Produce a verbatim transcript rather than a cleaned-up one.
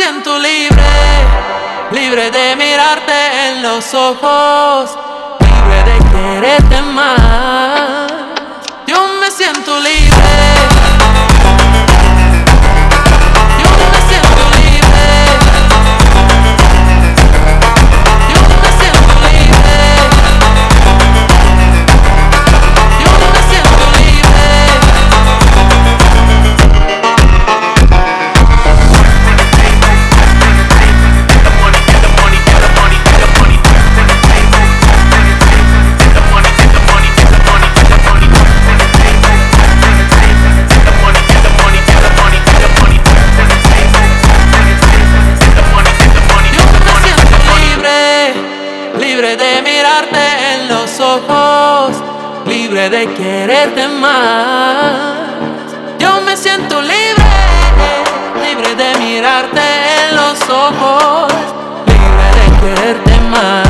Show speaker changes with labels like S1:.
S1: siento libre, libre de mirarte en los ojos, libre de quererte más. Yo me siento libre. Libre de mirarte en los ojos, libre de quererte más. Yo me siento libre, libre de mirarte en los ojos, libre de quererte más.